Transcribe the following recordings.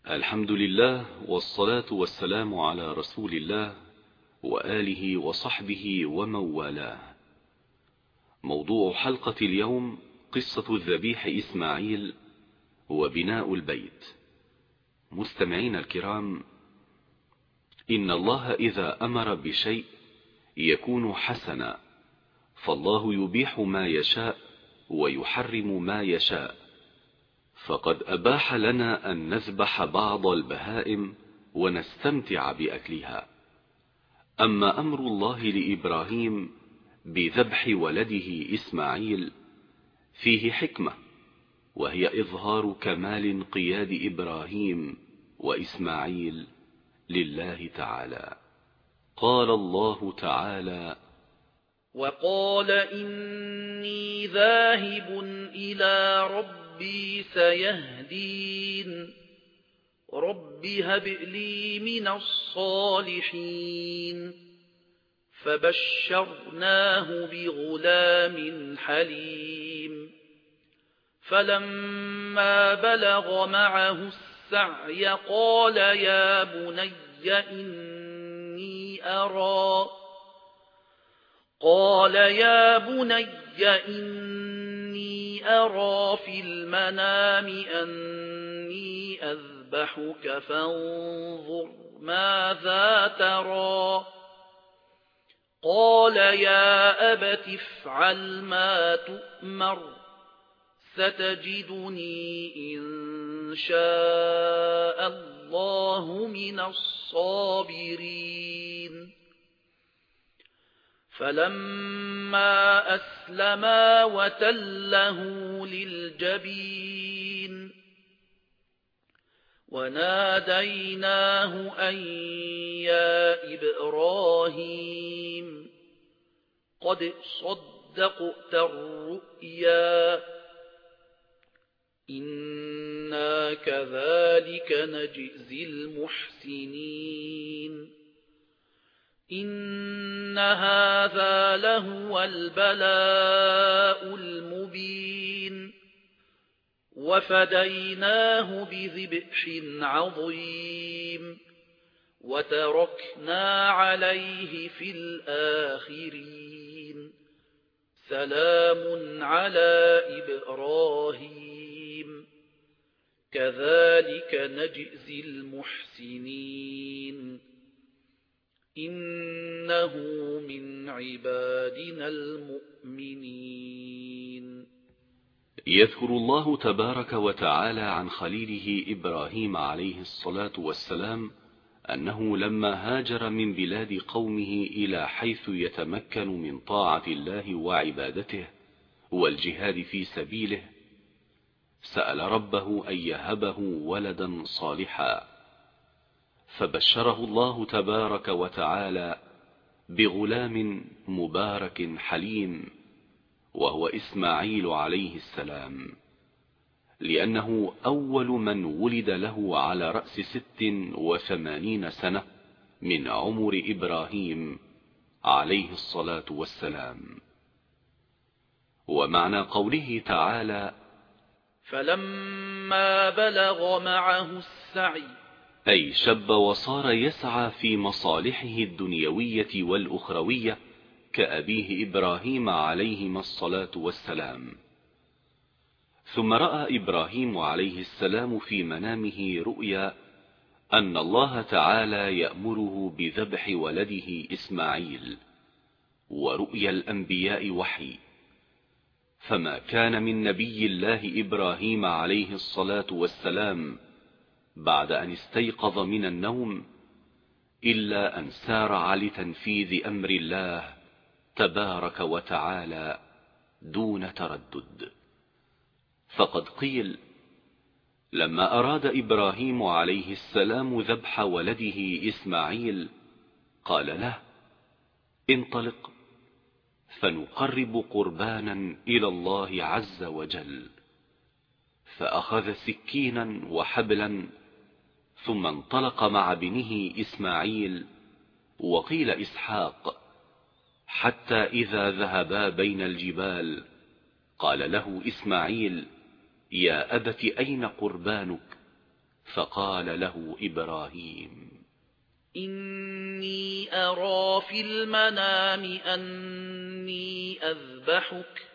الحمد لله والصلاة والسلام على رسول الله وآله وصحبه ومن والاه. موضوع حلقة اليوم قصة الذبيح إسماعيل وبناء البيت. مستمعين الكرام، إن الله إذا أمر بشيء يكون حسنا، فالله يبيح ما يشاء ويحرم ما يشاء، فقد أباح لنا أن نذبح بعض البهائم ونستمتع بأكلها. أما أمر الله لإبراهيم بذبح ولده إسماعيل فيه حكمة، وهي إظهار كمال انقياد إبراهيم وإسماعيل لله تعالى. قال الله تعالى: وقال إني ذاهب إلى ربي سيهدين، رب هب لي من الصالحين. فبشرناه بغلام حليم، فلما بلغ معه السعي قال يا بني إني أرى في المنام أني أذبحك فانظر ماذا ترى. قال يا أبت افعل ما تؤمر، ستجدني إن شاء الله من الصابرين. فلما أسلما وتله للجبين وناديناه أن يا إبراهيم قد صدقت الرؤيا، إنا كذلك نجزي المحسنين. إن هذا لهو البلاء المبين، وفديناه بذبح عظيم، وتركنا عليه في الآخرين. سلام على إبراهيم كذلك نجزي المحسنين، إنه من عبادنا المؤمنين. يذكر الله تبارك وتعالى عن خليله إبراهيم عليه الصلاة والسلام أنه لما هاجر من بلاد قومه إلى حيث يتمكن من طاعة الله وعبادته والجهاد في سبيله، سأل ربه أن يهبه ولدا صالحا، فبشره الله تبارك وتعالى بغلام مبارك حليم، وهو إسماعيل عليه السلام، لأنه أول من ولد له على رأس 86 سنة من عمر إبراهيم عليه الصلاة والسلام. ومعنى قوله تعالى: فلما بلغ معه السعي، أي شب وصار يسعى في مصالحه الدنيوية والأخروية كأبيه إبراهيم عليهما الصلاة والسلام. ثم رأى إبراهيم عليه السلام في منامه رؤيا أن الله تعالى يأمره بذبح ولده إسماعيل، ورؤيا الأنبياء وحي، فما كان من نبي الله إبراهيم عليه الصلاة والسلام بعد أن استيقظ من النوم إلا أن سارع لتنفيذ أمر الله تبارك وتعالى دون تردد. فقد قيل: لما أراد إبراهيم عليه السلام ذبح ولده إسماعيل قال له: انطلق فنقرب قربانا إلى الله عز وجل. فأخذ سكينا وحبلا ثم انطلق مع ابنه إسماعيل وقيل إسحاق، حتى إذا ذهبا بين الجبال قال له إسماعيل: يا أبت أين قربانك؟ فقال له إبراهيم: إني أرى في المنام أني أذبحك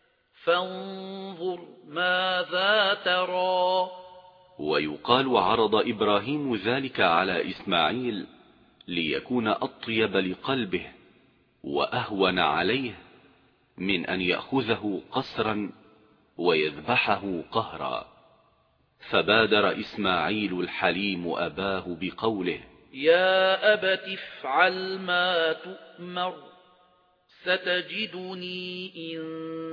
فانظر ماذا ترى. ويقال عرض إبراهيم ذلك على إسماعيل ليكون أطيب لقلبه وأهون عليه من أن يأخذه قسرا ويذبحه قهرا. فبادر إسماعيل الحليم أباه بقوله: يا أبت افعل ما تؤمر ستجدني إن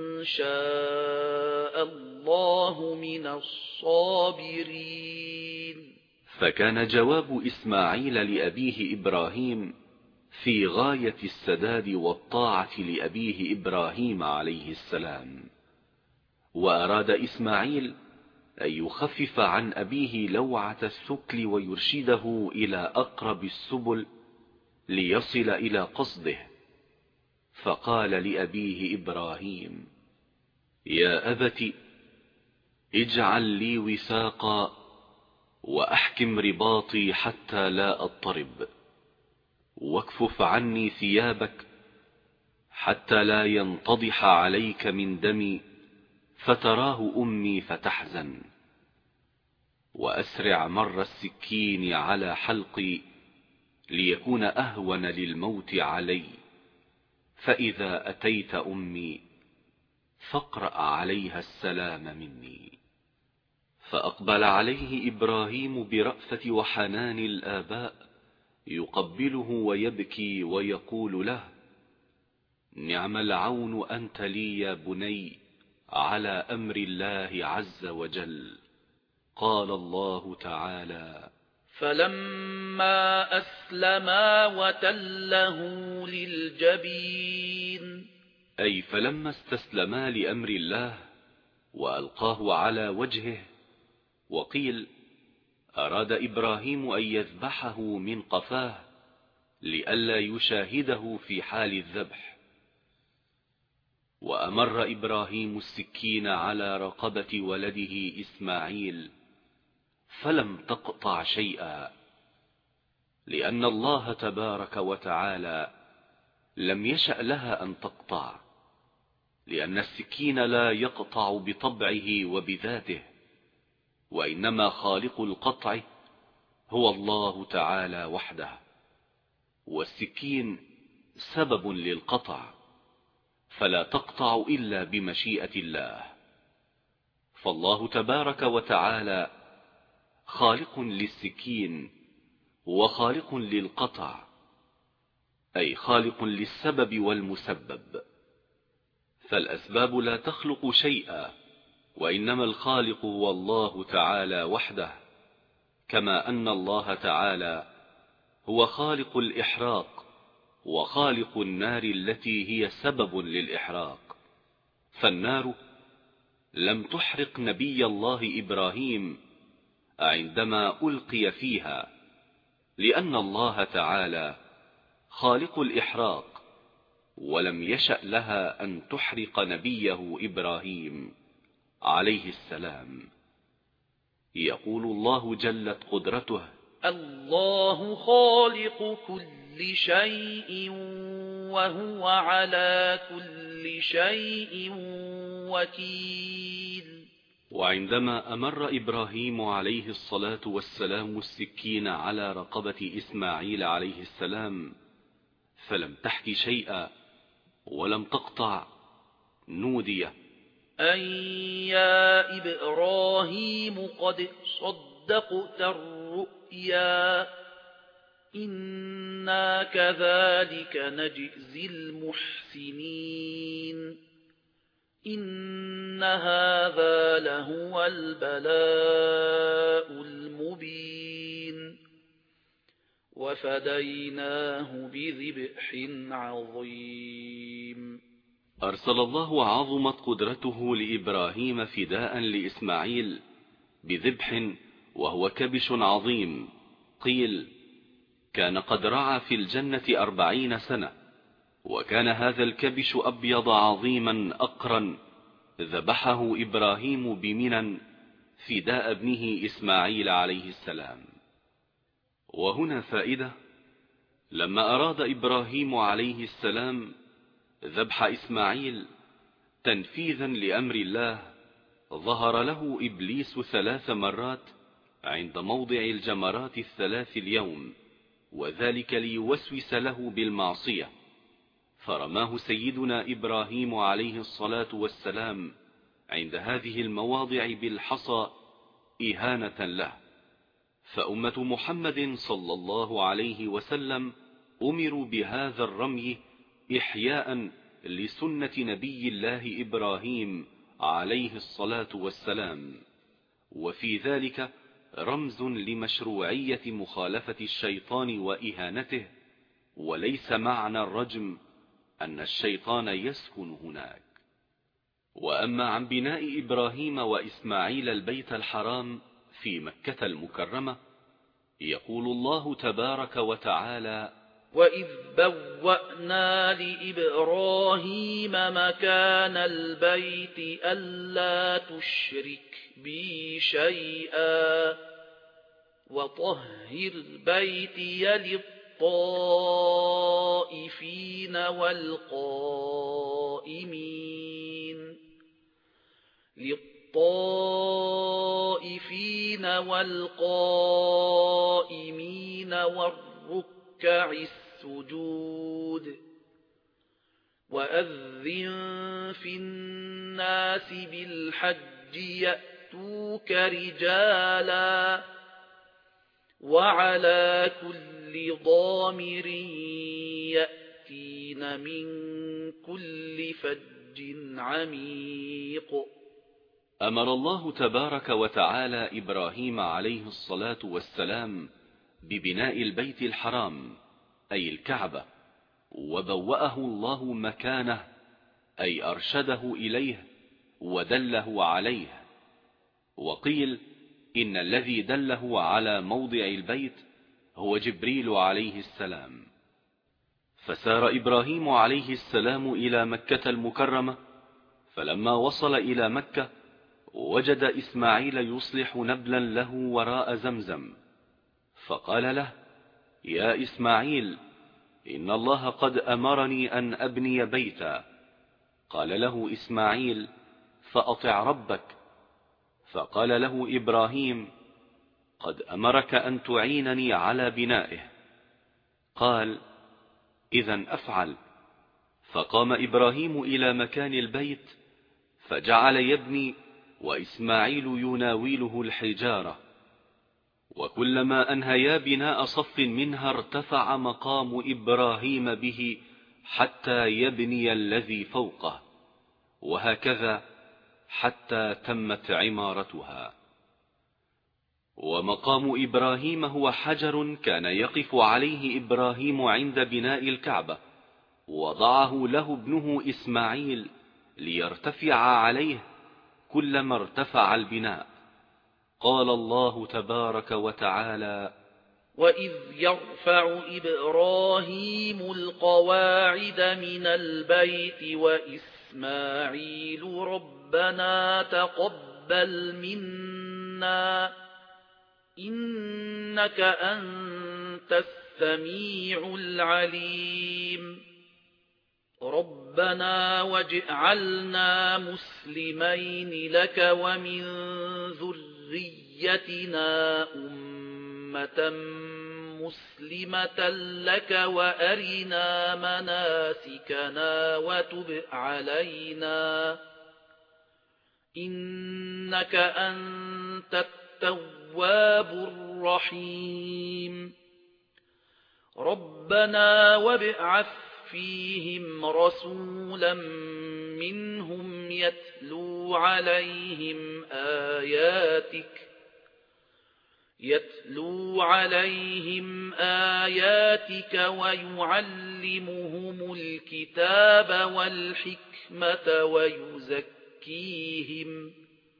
شاء الله من الصابرين. فكان جواب إسماعيل لأبيه إبراهيم في غاية السداد والطاعة لأبيه إبراهيم عليه السلام. وأراد إسماعيل أن يخفف عن أبيه لوعة الثكل ويرشده إلى أقرب السبل ليصل إلى قصده. فقال لأبيه إبراهيم: يا أبت اجعل لي وثاقا وأحكم رباطي حتى لا أضطرب، واكفف عني ثيابك حتى لا ينتضح عليك من دمي فتراه أمي فتحزن، وأسرع مر السكين على حلقي ليكون أهون للموت علي، فإذا أتيت أمي فاقرأ عليها السلام مني. فأقبل عليه إبراهيم برأفة وحنان الآباء يقبله ويبكي ويقول له: نعم العون أنت لي يا بني على أمر الله عز وجل. قال الله تعالى: فلما أسلما وتله للجبين، أي فلما استسلما لأمر الله وألقاه على وجهه. وقيل أراد إبراهيم أن يذبحه من قفاه لئلا يشاهده في حال الذبح. وأمر إبراهيم السكين على رقبة ولده إسماعيل فلم تقطع شيئا، لأن الله تبارك وتعالى لم يشأ لها أن تقطع، لأن السكين لا يقطع بطبعه وبذاته، وإنما خالق القطع هو الله تعالى وحده، والسكين سبب للقطع، فلا تقطع إلا بمشيئة الله. فالله تبارك وتعالى خالق للسكين وخالق للقطع، أي خالق للسبب والمسبب. فالأسباب لا تخلق شيئا، وإنما الخالق هو الله تعالى وحده، كما أن الله تعالى هو خالق الإحراق وخالق النار التي هي سبب للإحراق. فالنار لم تحرق نبي الله إبراهيم عندما ألقي فيها، لأن الله تعالى خالق الإحراق، ولم يشأ لها أن تحرق نبيه إبراهيم عليه السلام. يقول الله جلت قدرته: الله خالق كل شيء وهو على كل شيء وكيل. وعندما أمر إبراهيم عليه الصلاة والسلام السكين على رقبة إسماعيل عليه السلام فلم تحك شيئا ولم تقطع، نودي: أن يا إبراهيم قد صدقت الرؤيا إنا كذلك نجزي المحسنين إن هذا لهو البلاء المبين وفديناه بذبح عظيم. أرسل الله عظمت قدرته لإبراهيم فداء لإسماعيل بذبح وهو كبش عظيم. قيل كان قد رعى في الجنة 40 سنة، وكان هذا الكبش أبيض عظيما أقرا ذبحه إبراهيم بمنى فداء ابنه إسماعيل عليه السلام. وهنا فائدة: لما أراد إبراهيم عليه السلام ذبح إسماعيل تنفيذا لأمر الله، ظهر له إبليس 3 مرات عند موضع الجمرات 3 اليوم، وذلك ليوسوس له بالمعصية، فرماه سيدنا إبراهيم عليه الصلاة والسلام عند هذه المواضع بالحصى إهانة له. فأمة محمد صلى الله عليه وسلم أمروا بهذا الرمي إحياء لسنة نبي الله إبراهيم عليه الصلاة والسلام، وفي ذلك رمز لمشروعية مخالفة الشيطان وإهانته، وليس معنى الرجم أن الشيطان يسكن هناك. وأما عن بناء إبراهيم وإسماعيل البيت الحرام في مكة المكرمة، يقول الله تبارك وتعالى: وإذ بوأنا لإبراهيم مكان البيت ألا تشرك بي شيئا وطهر بيتي للطائفين والقائمين والركع السجود. وأذن في الناس بالحج يأتوك رجالا وعلى كل ضامر يأتين من كل فج عميق. أمر الله تبارك وتعالى إبراهيم عليه الصلاة والسلام ببناء البيت الحرام أي الكعبة، وبوأه الله مكانه أي أرشده إليه ودله عليه. وقيل إن الذي دله على موضع البيت هو جبريل عليه السلام. فسار إبراهيم عليه السلام إلى مكة المكرمة، فلما وصل إلى مكة وجد إسماعيل يصلح نبلا له وراء زمزم، فقال له: يا إسماعيل، إن الله قد أمرني أن أبني بيتا. قال له إسماعيل: فأطع ربك. فقال له إبراهيم: قد أمرك أن تعينني على بنائه. قال: إذن أفعل. فقام إبراهيم إلى مكان البيت فجعل يبني، وإسماعيل يناوله الحجارة، وكلما أنهيا بناء صف منها ارتفع مقام إبراهيم به حتى يبني الذي فوقه، وهكذا حتى تمت عمارتها. ومقام إبراهيم هو حجر كان يقف عليه إبراهيم عند بناء الكعبة، وضعه له ابنه إسماعيل ليرتفع عليه كلما ارتفع البناء. قال الله تبارك وتعالى: وإذ يرفع إبراهيم القواعد من البيت وإسماعيل ربنا تقبل منا إنك أنت السميع العليم. ربنا واجعلنا مسلمين لك ومن ذريتنا أمة مسلمة لك وأرنا مناسكنا وتب علينا إنك أنت التواب الرحيم. ربنا وابعث فيهم رسولا منهم يتلو عليهم آياتك ويعلمهم الكتاب والحكمة ويزكيهم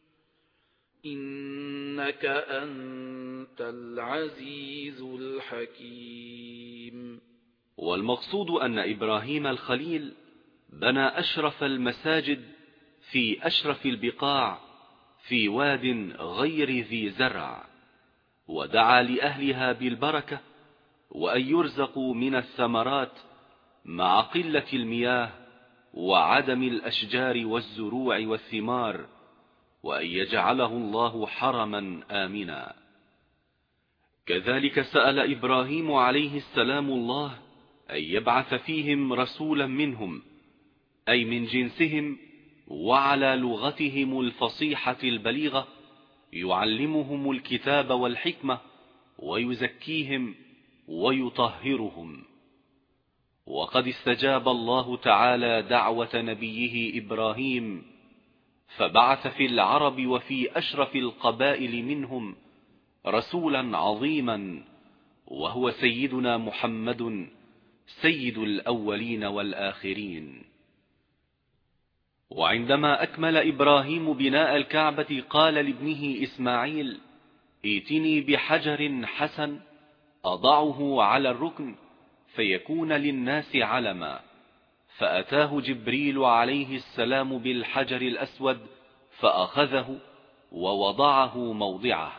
إنك أنت العزيز الحكيم. والمقصود أن إبراهيم الخليل بنى أشرف المساجد في أشرف البقاع في واد غير ذي زرع، ودعا لأهلها بالبركة، وأن يرزقوا من الثمرات مع قلة المياه وعدم الأشجار والزروع والثمار، وأن يجعله الله حرما آمنا. كذلك سأل إبراهيم عليه السلام الله أن يبعث فيهم رسولا منهم، أي من جنسهم وعلى لغتهم الفصيحة البليغة، يعلمهم الكتاب والحكمة ويزكيهم ويطهرهم. وقد استجاب الله تعالى دعوة نبيه إبراهيم، فبعث في العرب وفي أشرف القبائل منهم رسولا عظيما، وهو سيدنا محمد سيد الأولين والآخرين. وعندما أكمل إبراهيم بناء الكعبة قال لابنه إسماعيل: ائتني بحجر حسن أضعه على الركن فيكون للناس علما. فأتاه جبريل عليه السلام بالحجر الأسود فأخذه ووضعه موضعه.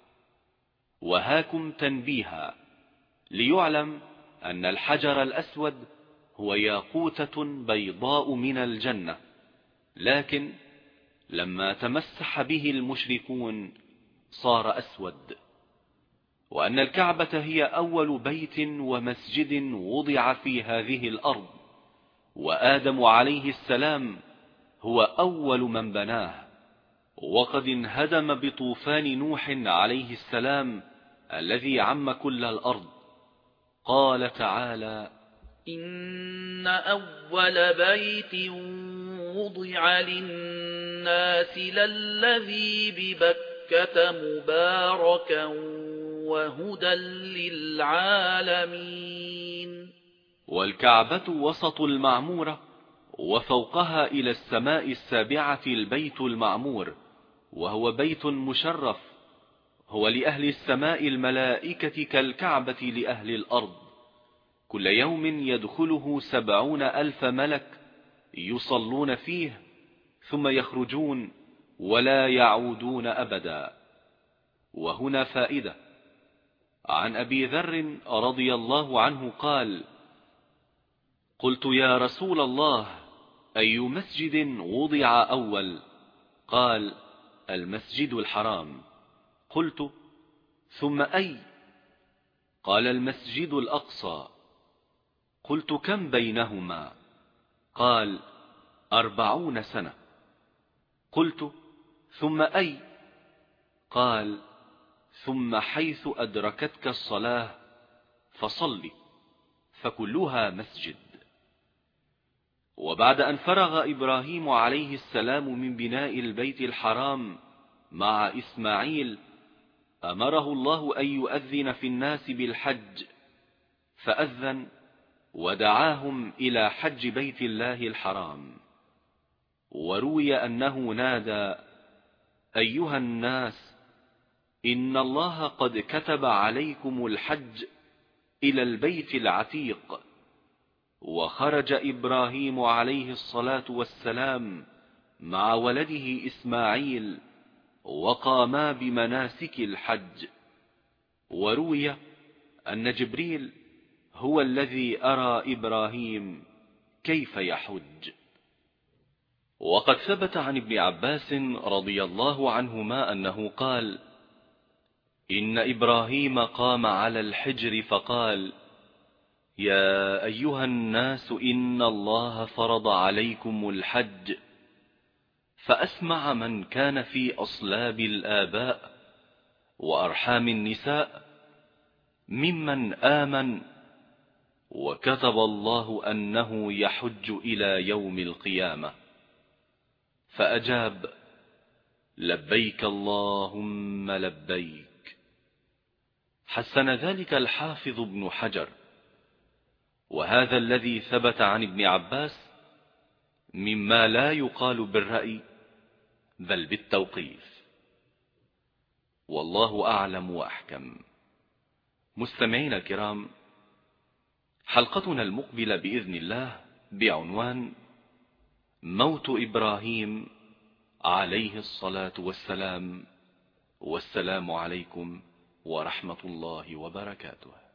وهاكم تنبيها ليعلم أن الحجر الأسود هو ياقوتة بيضاء من الجنة، لكن لما تمسح به المشركون صار أسود. وأن الكعبة هي أول بيت ومسجد وضع في هذه الأرض، وآدم عليه السلام هو أول من بناه، وقد انهدم بطوفان نوح عليه السلام الذي عم كل الأرض. قال تعالى: إن أول بيت وضع للناس للذي ببكة مباركا وهدى للعالمين. والكعبة وسط المعمورة، وفوقها إلى السماء السابعة البيت المعمور، وهو بيت مشرف، هو لأهل السماء الملائكة كالكعبة لأهل الأرض. كل يوم يدخله 70,000 ملك يصلون فيه ثم يخرجون ولا يعودون أبدا. وهنا فائدة. عن أبي ذر رضي الله عنه قال: قلت يا رسول الله، أي مسجد وضع أول؟ قال: المسجد الحرام. قلت: ثم أي؟ قال: المسجد الأقصى. قلت: كم بينهما؟ قال: 40 سنة. قلت: ثم أي؟ قال: ثم حيث أدركتك الصلاة فصل، فكلها مسجد. وبعد أن فرغ إبراهيم عليه السلام من بناء البيت الحرام مع إسماعيل، أمره الله أن يؤذن في الناس بالحج، فأذن ودعاهم إلى حج بيت الله الحرام. وروي أنه نادى: أيها الناس، إن الله قد كتب عليكم الحج إلى البيت العتيق. وخرج إبراهيم عليه الصلاة والسلام مع ولده إسماعيل، وقاما بمناسك الحج. وروي أن جبريل هو الذي أرى إبراهيم كيف يحج. وقد ثبت عن ابن عباس رضي الله عنهما أنه قال: إن إبراهيم قام على الحجر فقال: يا أيها الناس، إن الله فرض عليكم الحج. فأسمع من كان في أصلاب الآباء وأرحام النساء ممن آمن، وكتب الله أنه يحج إلى يوم القيامة. فأجاب: لبيك اللهم لبيك. حسن ذلك الحافظ ابن حجر. وهذا الذي ثبت عن ابن عباس مما لا يقال بالرأي بل بالتوقيف. والله أعلم وأحكم. مستمعين الكرام، حلقتنا المقبلة بإذن الله بعنوان موت إبراهيم عليه الصلاة والسلام. والسلام عليكم ورحمة الله وبركاته.